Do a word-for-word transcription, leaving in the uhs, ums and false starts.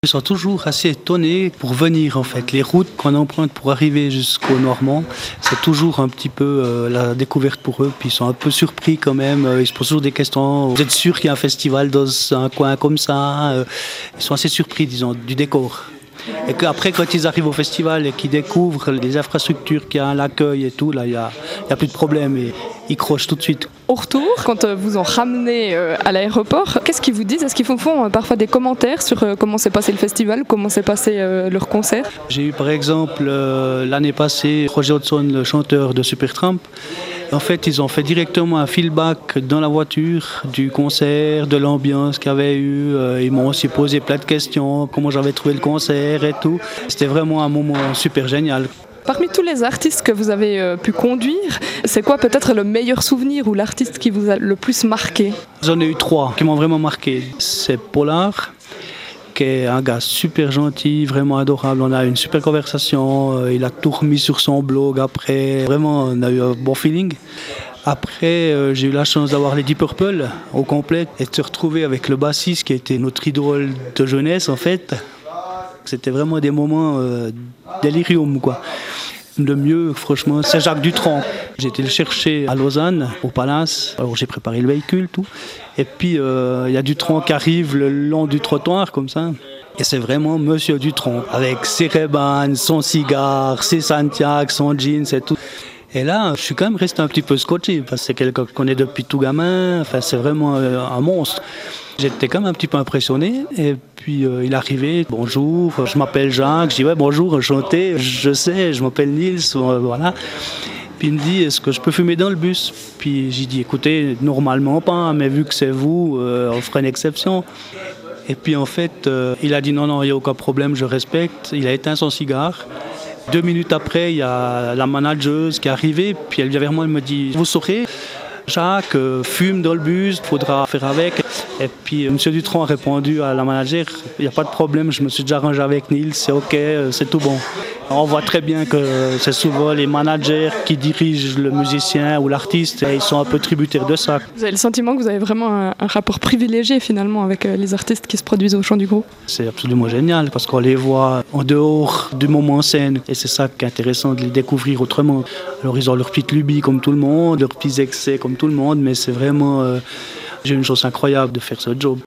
Ils sont toujours assez étonnés pour venir en fait. Les routes qu'on emprunte pour arriver jusqu'au Normand, c'est toujours un petit peu euh, la découverte pour eux. Puis ils sont un peu surpris quand même. Ils se posent toujours des questions. Vous êtes sûr qu'il y a un festival dans un coin comme ça? Ils sont assez surpris, disons, du décor. Et qu'après, quand ils arrivent au festival et qu'ils découvrent les infrastructures qu'il y a, l'accueil et tout, là, il n'y a, a plus de problème et ils crochent tout de suite. Au retour, quand vous en ramenez à l'aéroport, qu'est-ce qu'ils vous disent? Est-ce qu'ils vous font parfois des commentaires sur comment s'est passé le festival, comment s'est passé leur concert? J'ai eu par exemple euh, l'année passée Roger Hodgson, le chanteur de Supertramp. En fait, ils ont fait directement un feedback dans la voiture du concert, de l'ambiance qu'il y avait eu. Ils m'ont aussi posé plein de questions, comment j'avais trouvé le concert et tout. C'était vraiment un moment super génial. Parmi tous les artistes que vous avez pu conduire, c'est quoi peut-être le meilleur souvenir ou l'artiste qui vous a le plus marqué? J'en ai eu trois qui m'ont vraiment marqué. C'est Polar, qui est un gars super gentil, vraiment adorable. On a eu une super conversation. Il a tout remis sur son blog après. Vraiment, on a eu un bon feeling. Après, euh, j'ai eu la chance d'avoir les Deep Purple au complet et de se retrouver avec le bassiste qui était notre idole de jeunesse en fait. C'était vraiment des moments euh, délirium quoi. Le mieux, franchement, c'est Jacques Dutronc. J'ai été le chercher à Lausanne, au Palace. Alors j'ai préparé le véhicule, tout. Et puis, il euh, y a Dutronc qui arrive le long du trottoir, comme ça. Et c'est vraiment Monsieur Dutronc, avec ses Ray-Ban, son cigare, ses Santiago, son jeans et tout. Et là, je suis quand même resté un petit peu scotché, parce que c'est quelqu'un qu'on connaît depuis tout gamin. Enfin, c'est vraiment euh, un monstre. J'étais quand même un petit peu impressionné. Et puis, euh, il est arrivé. Bonjour, je m'appelle Jacques. Je dis, ouais, bonjour, enchanté. Je sais, je m'appelle Nils. Euh, voilà. Puis il me dit, est-ce que je peux fumer dans le bus? Puis j'ai dit, écoutez, normalement pas, mais vu que c'est vous, euh, on fera une exception. Et puis en fait, euh, il a dit, non, non, il n'y a aucun problème, je respecte. Il a éteint son cigare. Deux minutes après, il y a la manageuse qui est arrivée. Puis elle vient vers moi, elle me dit, vous saurez, Jacques euh, fume dans le bus, il faudra faire avec. Et puis M. Dutronc a répondu à la manager, il n'y a pas de problème, je me suis déjà arrangé avec Nils, c'est ok, c'est tout bon. On voit très bien que c'est souvent les managers qui dirigent le musicien ou l'artiste et ils sont un peu tributaires de ça. Vous avez le sentiment que vous avez vraiment un, un rapport privilégié finalement avec les artistes qui se produisent au Chant du Gros? C'est absolument génial parce qu'on les voit en dehors du moment en scène et c'est ça qui est intéressant de les découvrir autrement. Alors ils ont leurs petites lubies comme tout le monde, leurs petits excès comme tout le monde, mais c'est vraiment... Euh, j'ai une chance incroyable de faire ce job.